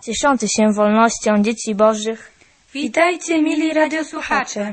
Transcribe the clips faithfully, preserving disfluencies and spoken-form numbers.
cieszący się wolnością dzieci bożych. Witajcie, mili radiosłuchacze.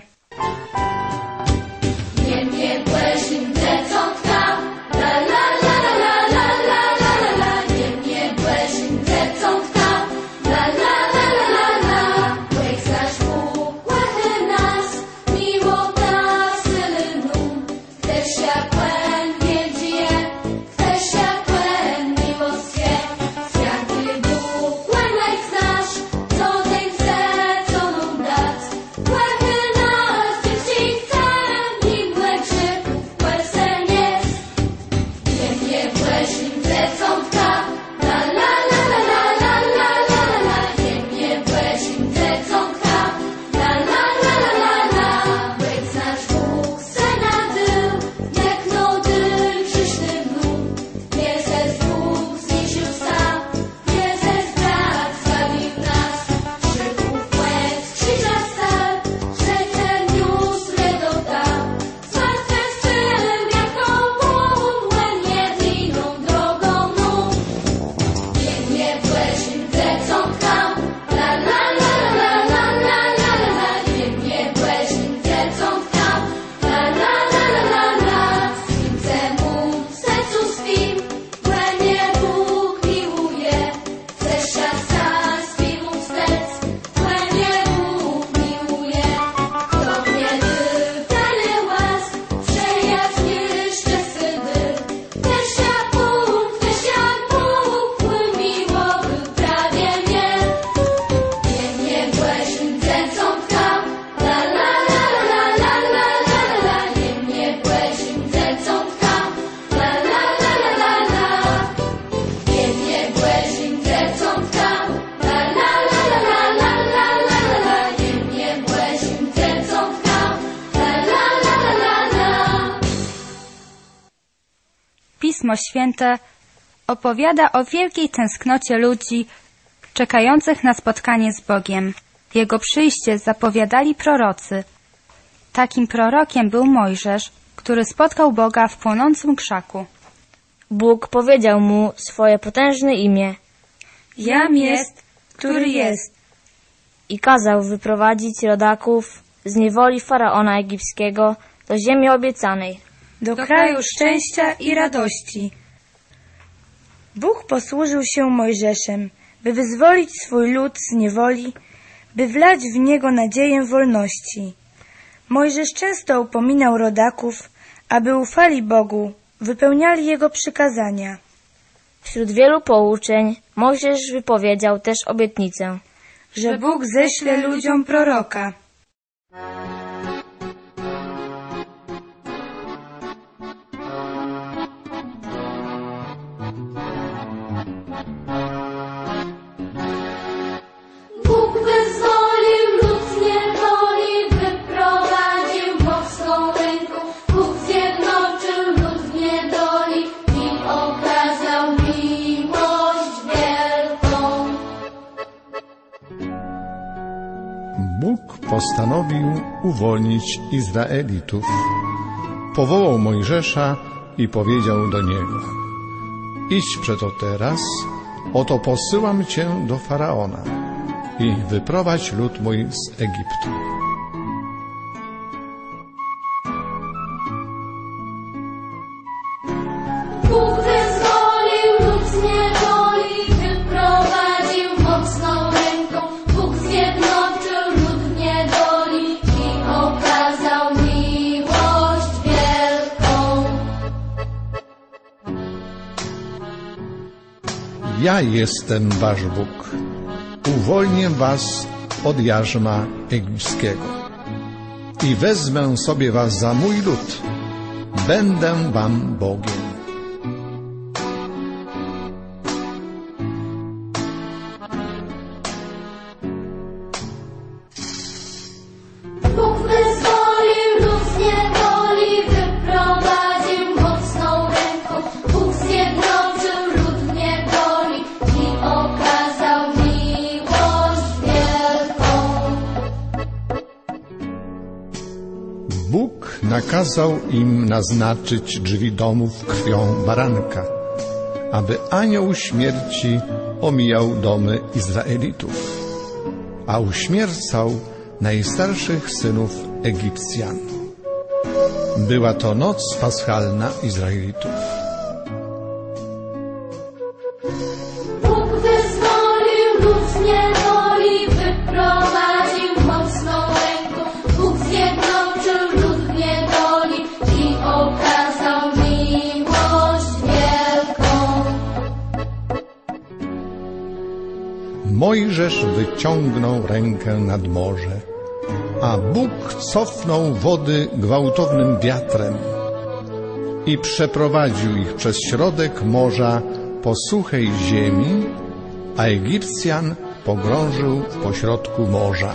Pismo Święte opowiada o wielkiej tęsknocie ludzi czekających na spotkanie z Bogiem. Jego przyjście zapowiadali prorocy. Takim prorokiem był Mojżesz, który spotkał Boga w płonącym krzaku. Bóg powiedział mu swoje potężne imię. Jam jest, który jest. I kazał wyprowadzić rodaków z niewoli faraona egipskiego do ziemi obiecanej, do kraju szczęścia i radości. Bóg posłużył się Mojżeszem, by wyzwolić swój lud z niewoli, by wlać w niego nadzieję wolności. Mojżesz często upominał rodaków, aby ufali Bogu, wypełniali Jego przykazania. Wśród wielu pouczeń Mojżesz wypowiedział też obietnicę, że Bóg ześle ludziom proroka. Bóg postanowił uwolnić Izraelitów. Powołał Mojżesza i powiedział do niego: idź przeto teraz, oto posyłam cię do Faraona i wyprowadź lud mój z Egiptu. Ja jestem wasz Bóg. Uwolnię was od jarzma egipskiego i wezmę sobie was za mój lud. Będę wam Bogiem. Bóg nakazał im naznaczyć drzwi domów krwią baranka, aby anioł śmierci omijał domy Izraelitów, a uśmiercał najstarszych synów Egipcjan. Była to noc paschalna Izraelitów. Bóg wyzwolił lud z niewoli, wyprowadził mocną ręką. Bóg zjednoczył lud w niedoli i okazał miłość wielką. Mojżesz wyciągnął rękę nad morze, a Bóg cofnął wody gwałtownym wiatrem i przeprowadził ich przez środek morza po suchej ziemi, a Egipcjan pogrążył pośrodku morza.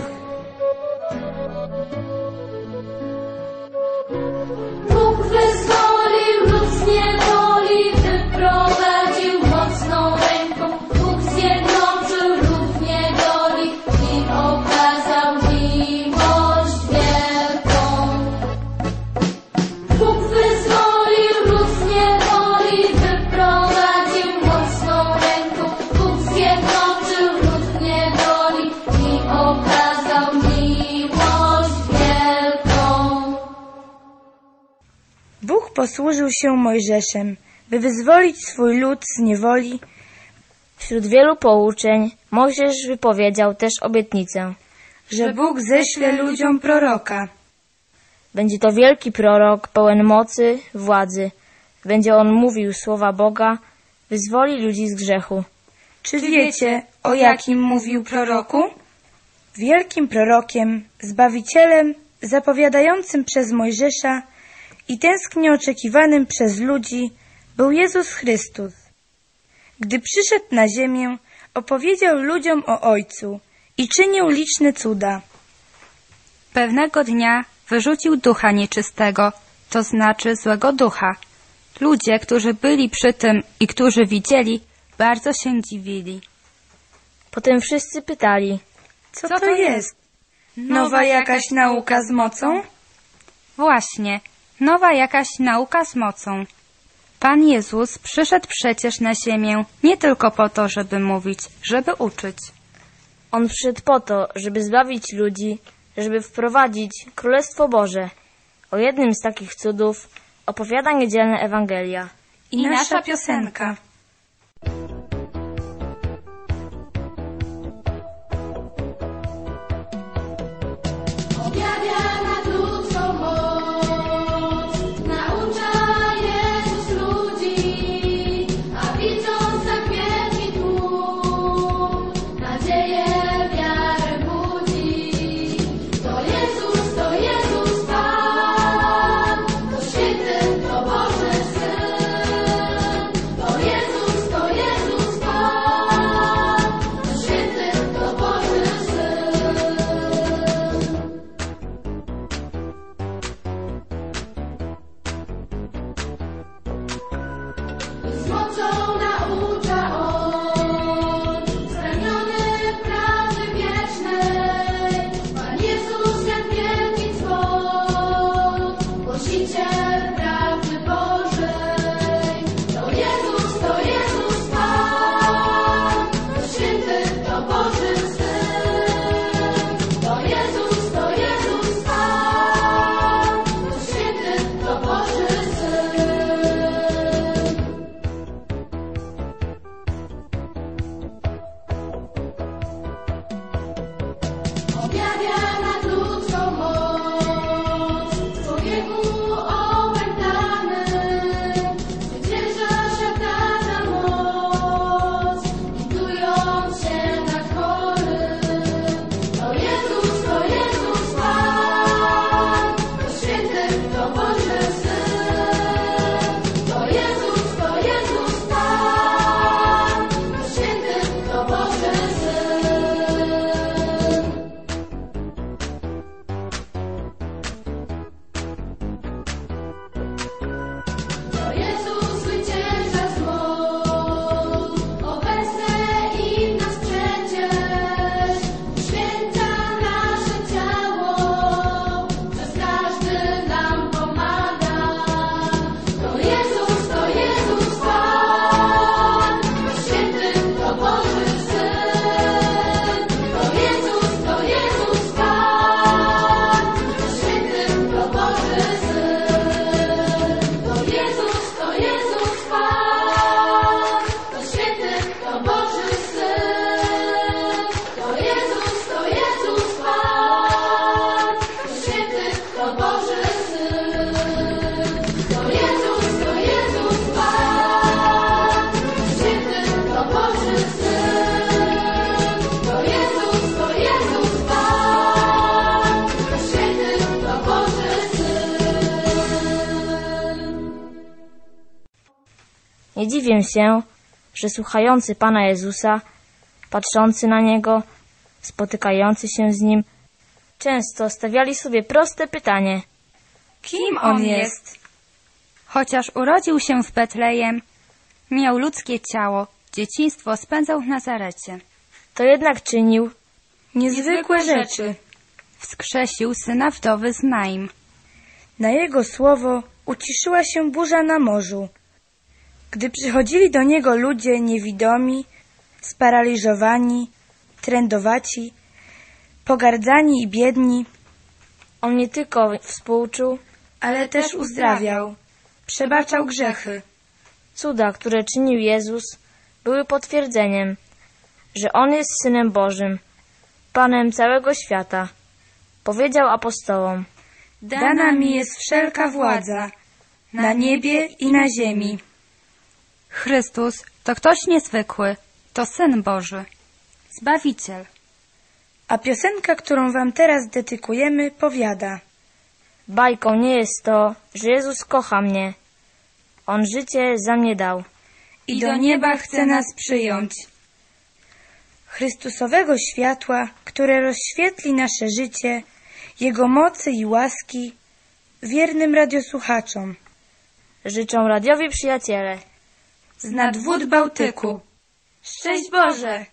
Bóg wyzwolił lud z niewoli, wyprowadził mocną ręką. Bóg zjednoczył lud w niedoli i okazał miłość wielką. Bóg wyzwolił lud z niewoli, wyprowadził mocną ręką. Bóg zjednoczył lud w niedoli i okazał miłość wielką. Bóg posłużył się Mojżeszem, by wyzwolić swój lud z niewoli. Wśród wielu pouczeń Mojżesz wypowiedział też obietnicę. Że Bóg ześle ludziom proroka. Będzie to wielki prorok, pełen mocy, władzy. Będzie on mówił słowa Boga, wyzwoli ludzi z grzechu. Czy wiecie, o jakim mówił proroku? Wielkim prorokiem, Zbawicielem, zapowiadającym przez Mojżesza i tęsknie oczekiwanym przez ludzi był Jezus Chrystus. Gdy przyszedł na ziemię, opowiedział ludziom o Ojcu i czynił liczne cuda. Pewnego dnia wyrzucił ducha nieczystego, to znaczy złego ducha. Ludzie, którzy byli przy tym i którzy widzieli, bardzo się dziwili. Potem wszyscy pytali, Co, Co to jest? Nowa jakaś nauka z mocą? Właśnie, nowa jakaś nauka z mocą. Pan Jezus przyszedł przecież na ziemię nie tylko po to, żeby mówić, żeby uczyć. On przyszedł po to, żeby zbawić ludzi, żeby wprowadzić Królestwo Boże. O jednym z takich cudów opowiada niedzielna Ewangelia. I nasza piosenka. Objawia nad ludzką moc, naucza Jezus ludzi, a widząc tak wielki tłum, nadzieję, wiarę budzi. To Jezus, to Jezus Pan, to święty, to Boży Syn. To Jezus, to Jezus Pan, to święty, to Boży Syn. Z mocą naucza On, spragniony prawdy wiecznej. Pan Jezus jak wielki dzwon, głosiciel prawdy Bożej. To Jezus, to Jezus Pan, to święty, to Boży Syn. To Jezus, to Jezus Pan, to święty, to Boży Syn. Objawia nad ludzką moc, człowieku opętany, zwycięża szatana moc, litując się nad chorym. To Jezus, to Jezus Pan, to święty, to Boży Syn. To Jezus, to Jezus Pan, to święty, to Boży Syn. To Jezus zwycięża zło, obecne i w nas przecież, uświęca nasze ciało, przez każdy nam pomaga. Nie dziwię się, że słuchający Pana Jezusa, patrzący na Niego, spotykający się z Nim, często stawiali sobie proste pytanie. Kim On jest? Chociaż urodził się w Betlejem, miał ludzkie ciało, dzieciństwo spędzał w Nazarecie. To jednak czynił, Niezwykłe rzeczy. Wskrzesił syna wdowy z Naim. Na Jego słowo uciszyła się burza na morzu. Gdy przychodzili do Niego ludzie niewidomi, sparaliżowani, trędowaci, pogardzani i biedni, On nie tylko współczuł, ale też uzdrawiał, przebaczał grzechy. cuda, które czynił Jezus, były potwierdzeniem, że On jest Synem Bożym, Panem całego świata. Powiedział apostołom: Dana mi jest wszelka władza, na niebie i na ziemi. Chrystus to ktoś niezwykły, to Syn Boży, Zbawiciel. A piosenka, którą wam teraz dedykujemy, powiada: Bajką nie jest to, że Jezus kocha mnie. On życie za mnie dał. i do nieba chce nas przyjąć. Chrystusowego światła, które rozświetli nasze życie, Jego mocy i łaski, wiernym radiosłuchaczom Życzą radiowi przyjaciele. z nad wód Bałtyku. Szczęść Boże!